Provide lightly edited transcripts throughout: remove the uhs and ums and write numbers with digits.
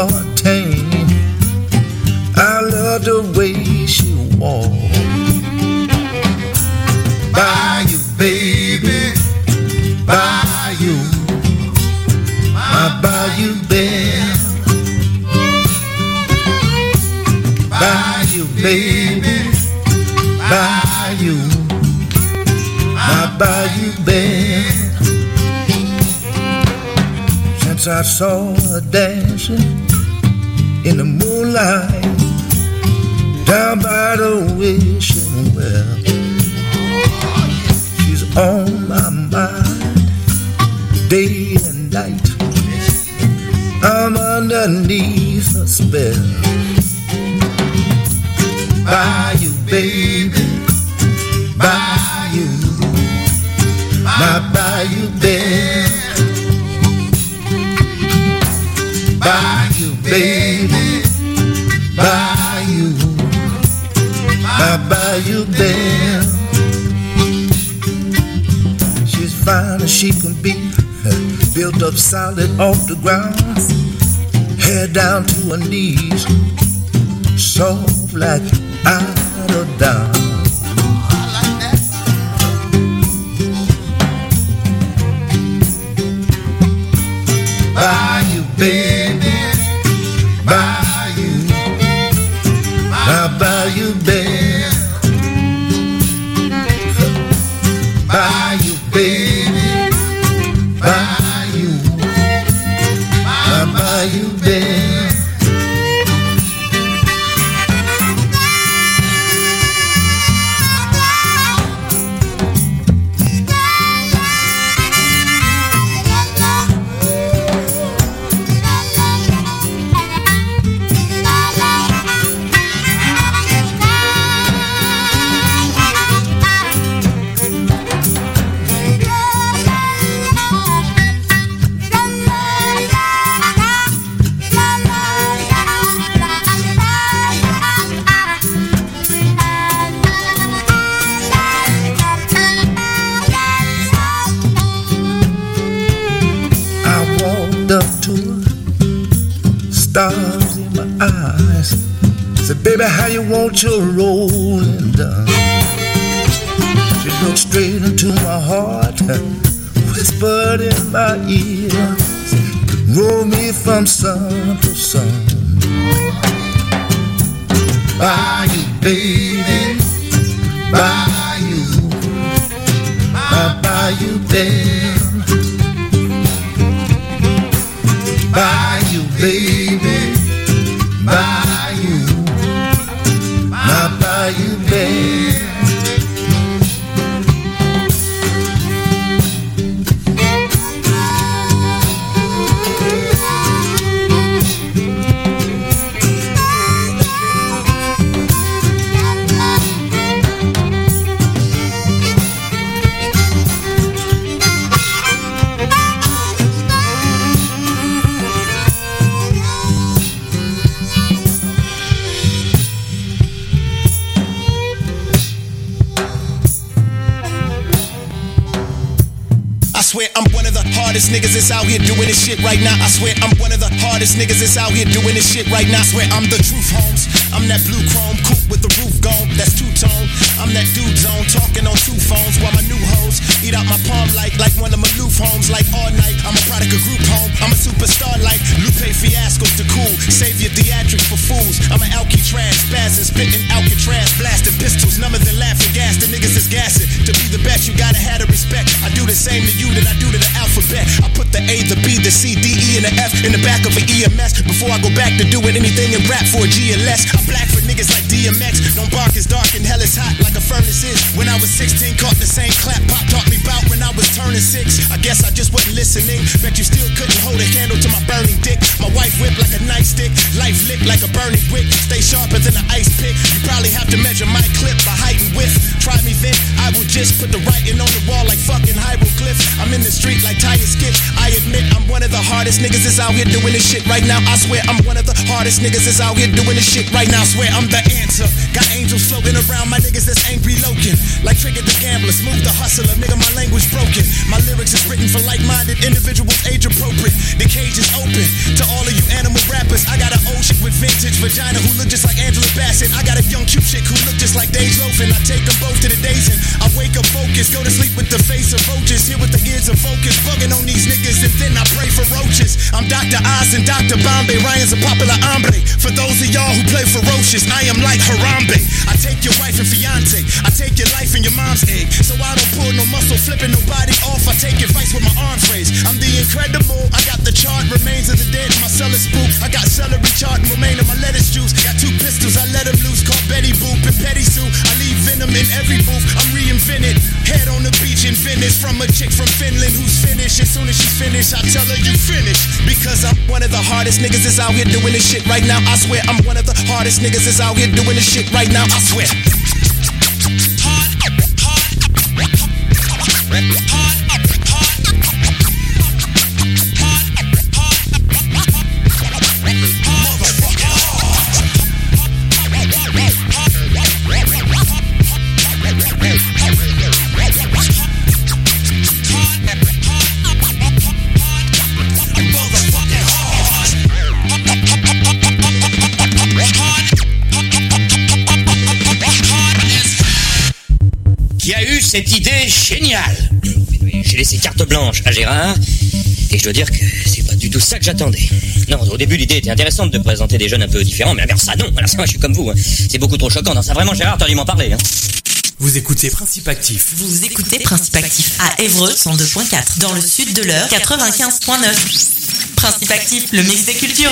14. I love the way she walks. Bayou, baby, Bayou, my Bayou belle. Bayou, baby, Bayou, my Bayou belle. Since I saw her dancing in the moonlight down by the wishing well, she's on my mind day and night. I'm underneath her spell. Bayou, baby, Bayou, my Bayou belle. Bayou, baby, Bayou, my Bayou belle. She's fine as she can be, built up solid off the ground, hair down to her knees, soft like eider down. Bayou, baby, Bayou, my Bayou belle. Bayou, baby, Bayou, my Bayou belle. Stars in my eyes, said, baby, how you want your rolling done? She looked straight into my heart, whispered in my ear, roll me from sun to sun. Bayou, baby, Bayou, my Bayou belle. Bayou, baby, Bayou, my Bayou belle. I'm one of the hardest niggas that's out here doing this shit right now. I swear I'm one of the hardest niggas that's out here doing this shit right now. I swear I'm the truth, Holmes. I'm that blue chrome coupe with the roof gone. That's two-tone. I'm that dude zone talking on two phones while my new hoes eat out my palm like one of my Maloof homes. Like all night, I'm a product of group home. I'm a superstar like Lupe Fiasco's the cool. Save your theatrics for fools. I'm an Alcatraz, spazzing, spitting Alcatraz, blasting pistols. None of them laughing gas. The niggas is gassing. To be the best, you gotta have the respect. I do the same to you that I do to the alphabet. I put the A, the B, the C, D, E, and the F in the back of an EMS before I go back to doing anything in rap for a GLS. I'm black for niggas like DMX. Don't bark is dark and hell is hot like a furnace is. When I was 16, caught the same clap Pop taught me about when I was turning 6. I guess I just wasn't listening. Bet you still couldn't hold a candle to my burning dick. My wife whipped like a nightstick. Life lit like a burning wick. Stay sharper than an ice pick. You probably have to measure my clip by height and width. Try me then, I will just put the writing on the wall like fucking hieroglyphs. I'm in the street like tire skits. I admit I'm one of the hardest niggas that's out here doing this shit right now. I swear I'm one of the hardest niggas that's out here doing this shit right now. I swear I'm the answer. Got angels floating around my niggas that's angry Logan. Like Trigger the Gambler, Smooth the Hustler. Nigga, my language broken. My lyrics is written for like-minded individuals, age appropriate. The cage is open to all of you animal rappers. I vintage vagina who look just like Angela Bassett. I got a young cute chick who look just like Dave Loafin'. I take them both to the days and I wake up focused. Go to sleep with the face of roaches, here with the ears of focus. Bugging on these niggas and then I pray for roaches. I'm Dr. Oz and Dr. Bombay. Ryan's a popular hombre. For those of y'all who play ferocious, I am like Harambe. I take your wife and fiance, I take your life and your mom's egg. So I don't pull no muscle, flipping nobody off. I take advice with my arms raised. I'm the incredible, I got the charred remains of the dead in my cellar spook. I got celery chart and remain in my lettuce juice. Got 2 pistols, I let them loose. Call Betty Boop and Petty Sue. I leave venom in every booth, I'm reinvented. Head on the beach in Venice from a chick from Finland who's finished. As soon as she's finished, I tell her you finished. Because I'm one of the hardest niggas that's out here doing this shit right now. I swear I'm one of the hardest niggas that's out here doing this shit right now. I swear. Qui a eu cette idée géniale. J'ai laissé carte blanche à Gérard et je dois dire que c'est pas du tout ça que j'attendais. Non, au début l'idée était intéressante de présenter des jeunes un peu différents, mais alors ça non, alors ça moi je suis comme vous, hein. C'est beaucoup trop choquant. Non, ça vraiment Gérard, t'as dû m'en parler. Hein. Vous écoutez Principe Actif. Vous écoutez Principe Actif à Évreux 102.4, dans le sud de l'Eure 95.9. Principe Actif, le mix des cultures.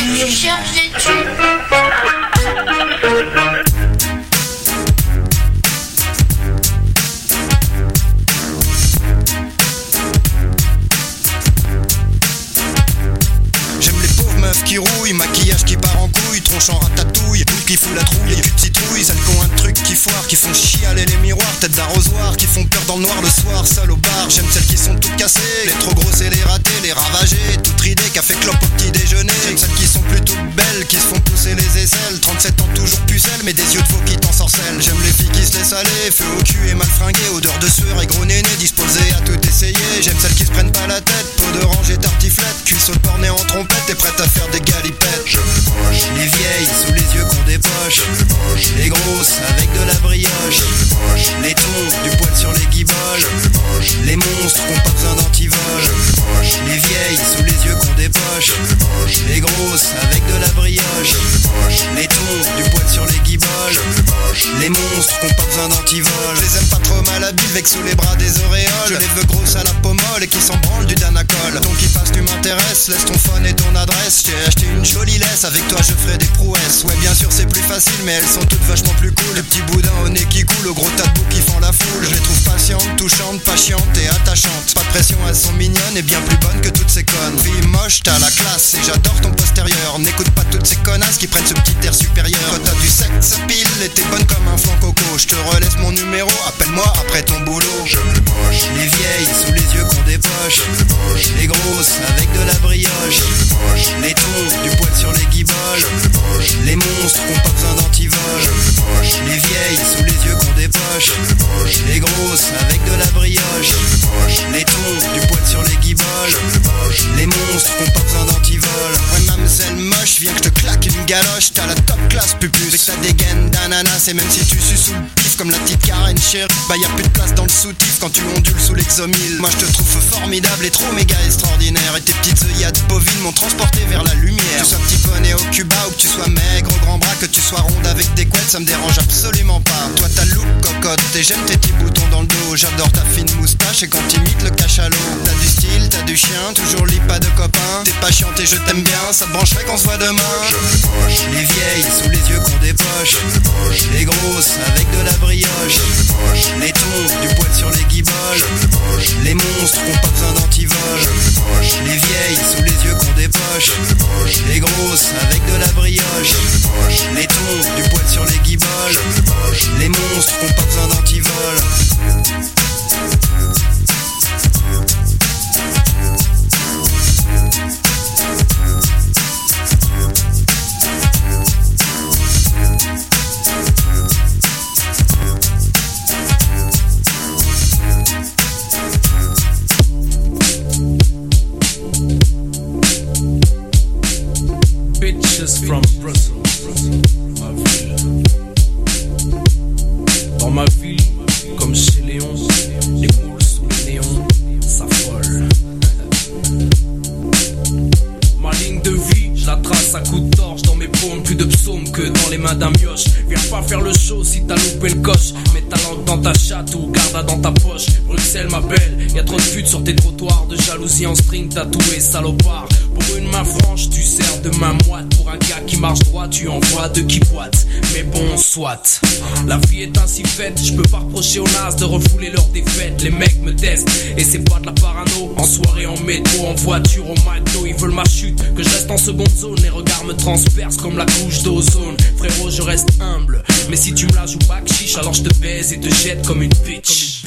Qui rouille, maquillage qui part en couille, tronche en ratatouille, boule qui fout la trouille, cul de citrouille, celles qui ont un truc qui foire, qui font chialer les miroirs, tête d'arrosoir, qui font peur dans le noir le soir, seul au bar. J'aime celles qui sont toutes cassées, les trop grosses et les ratées, les ravagées, toutes ridées, café clope au petit déjeuner. J'aime celles qui sont plutôt belles, qui se font pousser les aisselles, 37 ans toujours pucelles, mais des yeux de veau qui t'ensorcellent. J'aime les filles qui se laissent aller, feu au cul et mal fringuées, odeur de sueur et gros néné, disposées à tout essayer. J'aime celles qui se prennent pas la tête, peau d'orange et tartiflette, cuisses au porné en trompette et prêtes à faire des galipettes. J'aime les moches, les vieilles sous les yeux qu'on dépoche. J'aime les moches, les grosses avec de la brioche. J'aime les moches, les tons, du poil sur les guiboles. J'aime les moches, les monstres qui ont pas besoin d'antivol. J'aime les moches, les vieilles sous les yeux qu'on dépoche. J'aime les moches, les grosses avec de la brioche. J'aime les moches, les tons, du poil sur les guiboles. J'aime les moches, les monstres qui ont pas besoin d'antivol. Je les aime pas trop mal habiles, avec sous les bras des auréoles. Je les veux grosses à la peau molle et qui s'en branlent du Danacol. Ton qui passe, tu m'intéresses, laisse ton phone et ton adresse. J'ai acheté une jolie laisse, avec toi je ferai des prouesses. Ouais bien sûr c'est plus facile mais elles sont toutes vachement plus cool. Le petit boudin au nez qui coule, au gros tas de bouts qui font la foule. Je les trouve patientes, touchantes, pas chiantes et attachantes. Pas de pression, elles sont mignonnes et bien plus bonnes que toutes ces connes. Fille moche, t'as la classe et j'adore ton postérieur. N'écoute pas toutes ces connasses qui prennent ce petit air supérieur. Quand t'as du sexe pile et t'es bonne comme un flan coco. Je te relaisse mon numéro, appelle-moi après ton boulot. J'aime les moches, les vieilles sous les yeux qu'on dépoche. J'aime les moches, les grosses avec de la brioche. J'aime les moches, les tons, du poil sur les guiboles. J'aime les moches, les monstres qui ont pas besoin d'antivol. J'aime les moches, les vieilles sous les yeux qu'on dépoche. J'aime les moches, les grosses avec de la brioche. J'aime les moches, les tons, du poil sur les guiboles. J'aime les moches, les monstres qui ont pas besoin d'antivol. Ouais mademoiselle moche, viens que je te claque une galoche. T'as la top classe pupus, avec ta dégaine d'ananas. Et même si tu sues sous le pif comme la petite Karen chérie, bah y'a plus de place dans le soutif quand tu ondules sous l'exomile. Moi je te trouve formidable et trop méga extraordinaire. Et tes petites œillades bovines m'ont transporté vers la lumière. Que tu sois petit poney au Cuba ou que tu sois maigre au grand bras, que tu sois ronde avec des couettes, ça me dérange absolument pas. Toi t'as le look cocotte et j'aime tes petits boutons dans le dos. J'adore ta fine moustache et quand t'imites le cachalot. T'as du style, t'as du chien, toujours lit pas de copain. T'es pas chiante et je t'aime bien, ça te brancherait qu'on se voit demain. J'aime les moches, les vieilles sous les yeux qu'on dépoche. J'aime les moches, les grosses avec de la brioche. J'aime les moches, les tons, du poil sur les guiboles. J'aime les moches, les monstres qui ont pas besoin d'antivol. J'aime les moches, les vieilles sous les yeux qu'on dépoche. J'aime les moches, les grosses avec de la brioche. J'aime les moches, les tons, du poil sur les guiboles. J'aime les moches, les monstres qui ont pas besoin d'antivol. Bitches from Brussels. Ma ville. Dans ma ville, comme chez Léon, les moules sous les néons, ça vole. Ma ligne de vie, je la trace à coups de torche dans mes paumes, plus de psaumes que dans les mains d'un mioche. Viens pas faire le show si t'as loupé le coche. Mets ta langue dans ta chatte ou garde-la dans ta poche. Bruxelles ma belle, y'a trop de putes sur tes trottoirs. De jalousie en string tatoué salopard. Pour une main franche, tu sers de main moite. Pour un gars qui marche droit, tu envoies deux qui boitent. Mais bon, soit. La vie est ainsi faite, je peux pas reprocher aux nazes de refouler leurs défaites. Les mecs me testent, et c'est pas de la parano. En soirée, en métro, en voiture, au McDo, ils veulent ma chute. Que je reste en seconde zone, les regards me transpercent comme la couche d'ozone. Frérot, je reste humble, mais si tu me la joues back chiche, alors je te baise et te jette comme une bitch.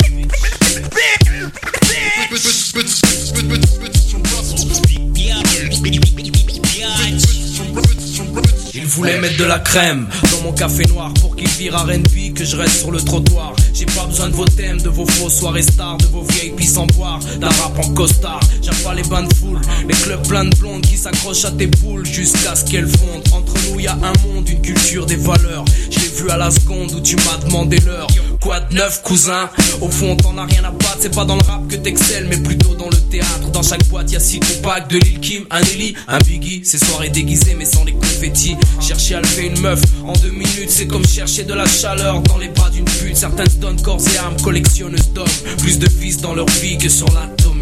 Il voulait mettre de la crème dans mon café noir pour qu'il vire R&B, que je reste sur le trottoir. J'ai pas besoin de vos thèmes, de vos faux soirées stars, de vos vieilles pisses sans boire, d'un rap en costard. J'aime pas les bains de foule, les clubs pleins de blondes qui s'accrochent à tes boules jusqu'à ce qu'elles fondent. Entre nous y a un monde, une culture, des valeurs. Je l'ai vu à la seconde où tu m'as demandé l'heure. Quoi de neuf, cousin? Au fond t'en as rien à battre, c'est pas dans le rap que t'excelles, mais plutôt dans le théâtre. Dans chaque boîte y'a 6 compacts, de Lil Kim, un Ellie, un Biggie. Ces soirées déguisées mais sans les confettis. Chercher à lever une meuf en 2 minutes, c'est comme chercher de la chaleur dans les bras d'une pute. Certaines se donnent corps et âme, collectionneuses d'hommes. Plus de vis dans leur vie que sur l'atomium.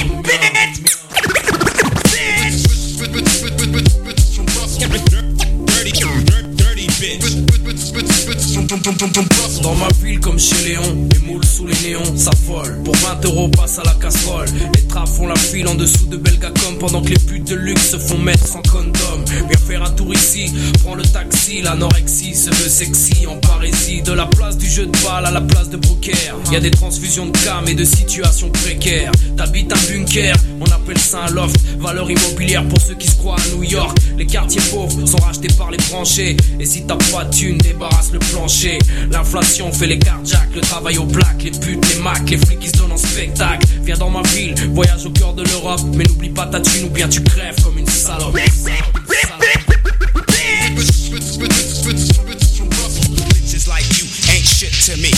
Dans ma ville comme chez Léon, les moules sous les néons, ça vole. Pour 20 € passe à la casserole. Les trappes font la file en dessous de Belgacom, pendant que les putes de luxe se font mettre sans condom. Viens faire un tour ici, prends le taxi. L'anorexie se veut sexy en parésie. De la place du jeu de balle à la place de poker, y a des transfusions de cam et de situations précaires. T'habites un bunker, on appelle ça un loft. Valeur immobilière pour ceux qui se croient à New York. Les quartiers pauvres sont rachetés par les branchés. Et si t'as pas de thune, débarrasse le plancher. L'inflation fait les carjacks, le travail au black, les putes, les macs, les flics qui se donnent en spectacle. Viens dans ma ville, voyage au cœur de l'Europe, mais n'oublie pas ta thune ou bien tu crèves comme une salope. Just like you ain't shit to me.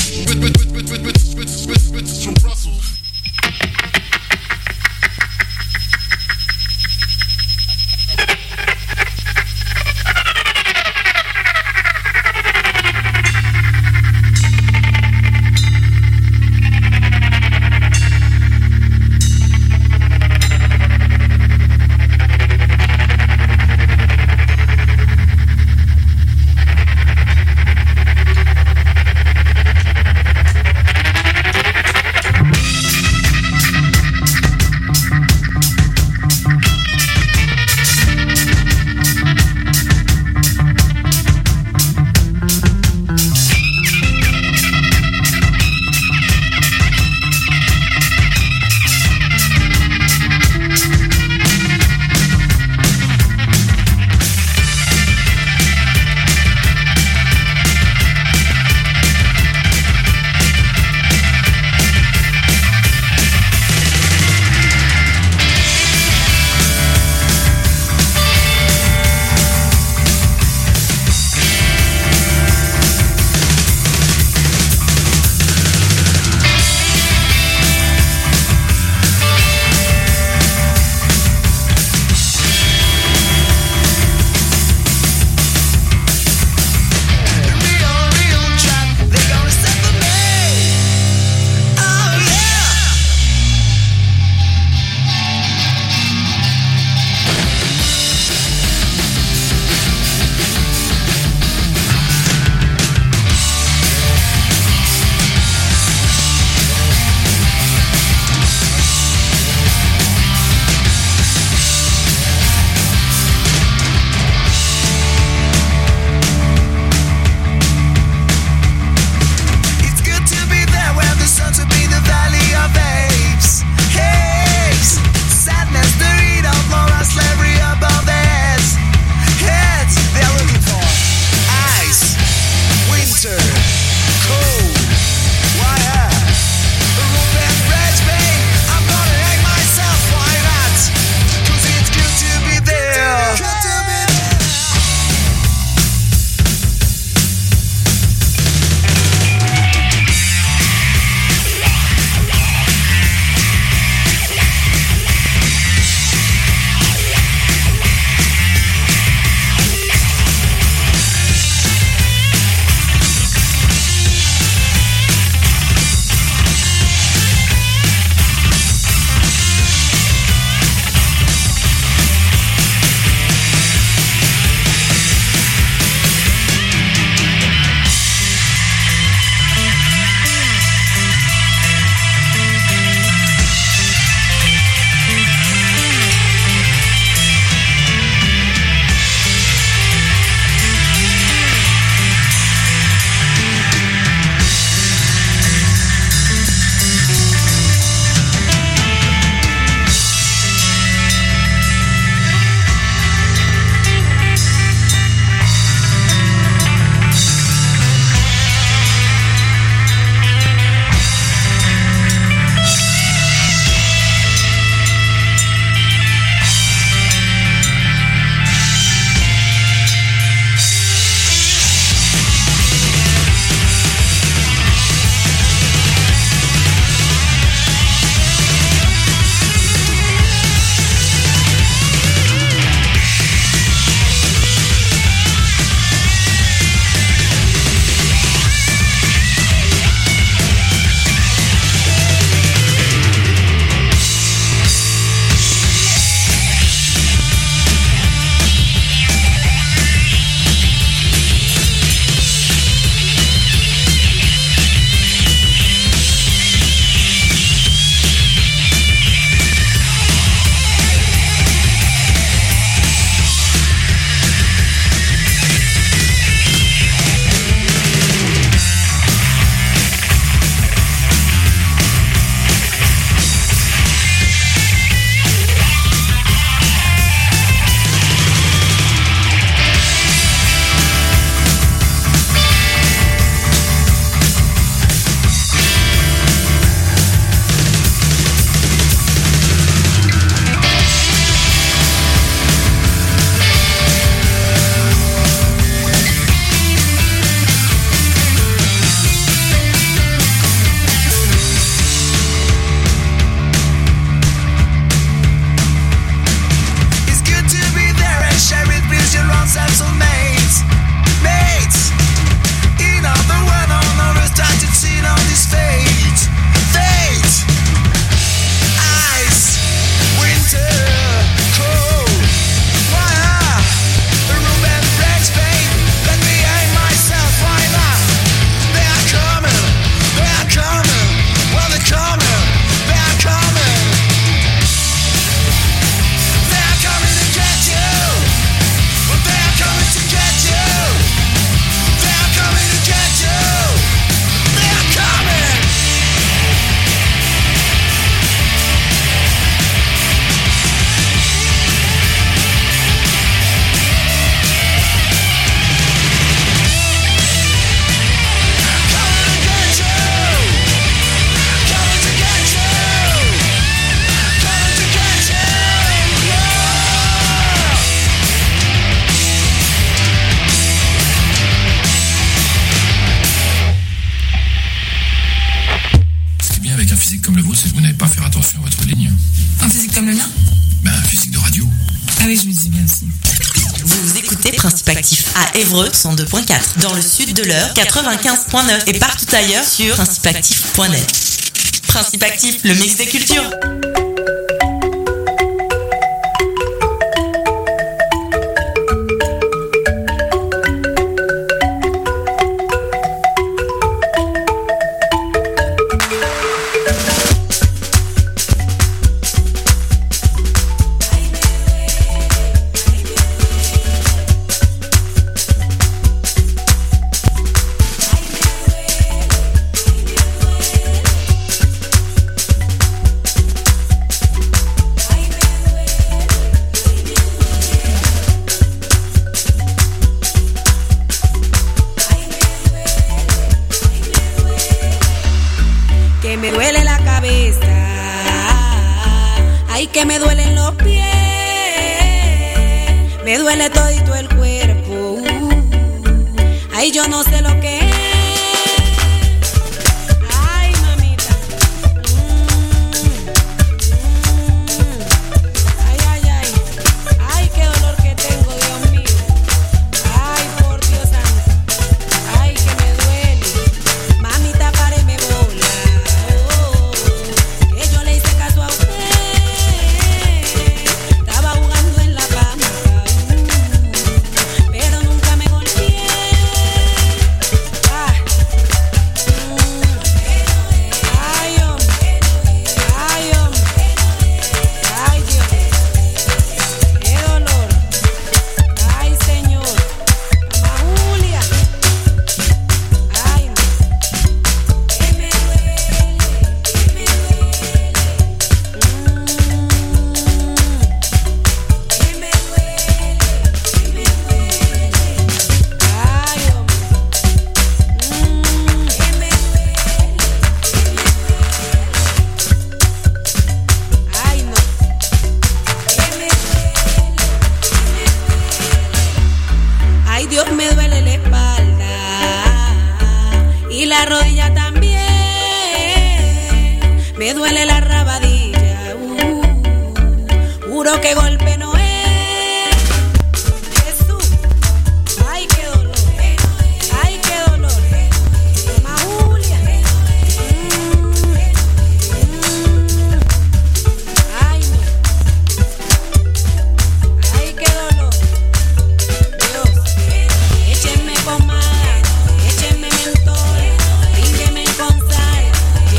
oui, je me dis bien aussi. Vous écoutez Principe Actif à Évreux 102.4, dans le sud de l'Eure 95.9 et partout ailleurs sur principeactif.net. Principe Actif, le mix des cultures.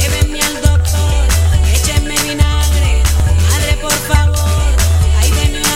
Madre, por favor, ay, deme una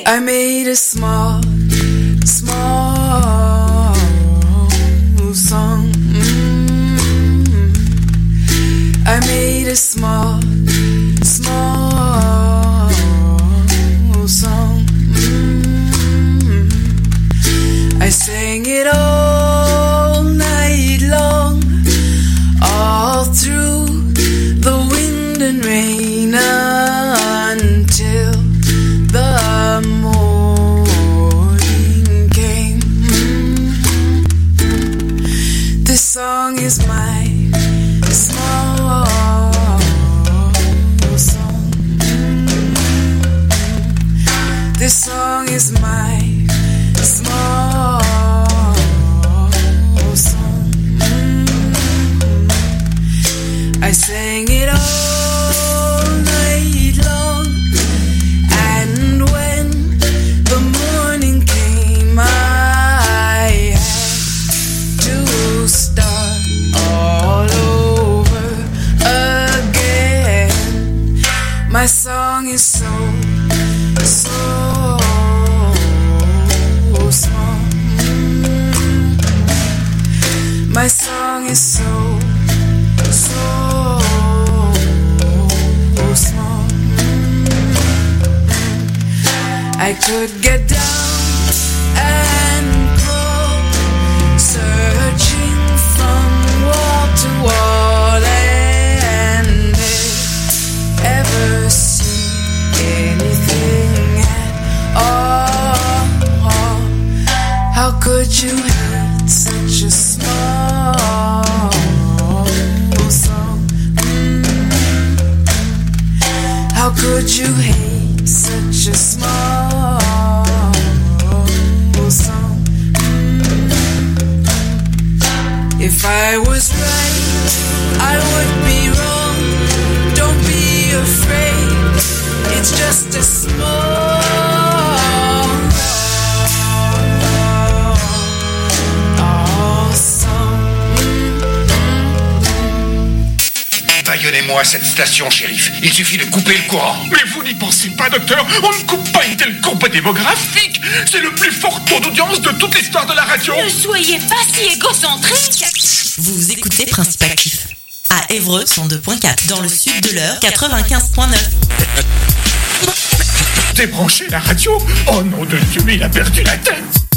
I made a small song. I made a small song. I sang it all night long, all through the wind and rain until the morning came. This song is my small song. This song is my small song. I sang it all night long, and when the morning came, I had to start all over again. My song is so small. My song is so small. I could get down and pull, searching from wall to wall, and ever see anything at all. How could you hate such a small song? How could you hate such a small song? If I was right, I would be wrong. Don't be afraid, it's just a small Baillonnez-moi cette station, shérif. Il suffit de couper le courant. Mais vous n'y pensez pas, docteur. On ne coupe pas une telle courbe démographique. C'est le plus fort taux d'audience de toute l'histoire de la radio. Ne soyez pas si égocentrique. Vous écoutez Principe Actif à Évreux 102.4, dans le sud de l'Eure 95.9. Débranchez la radio. Oh nom de Dieu, mais il a perdu la tête.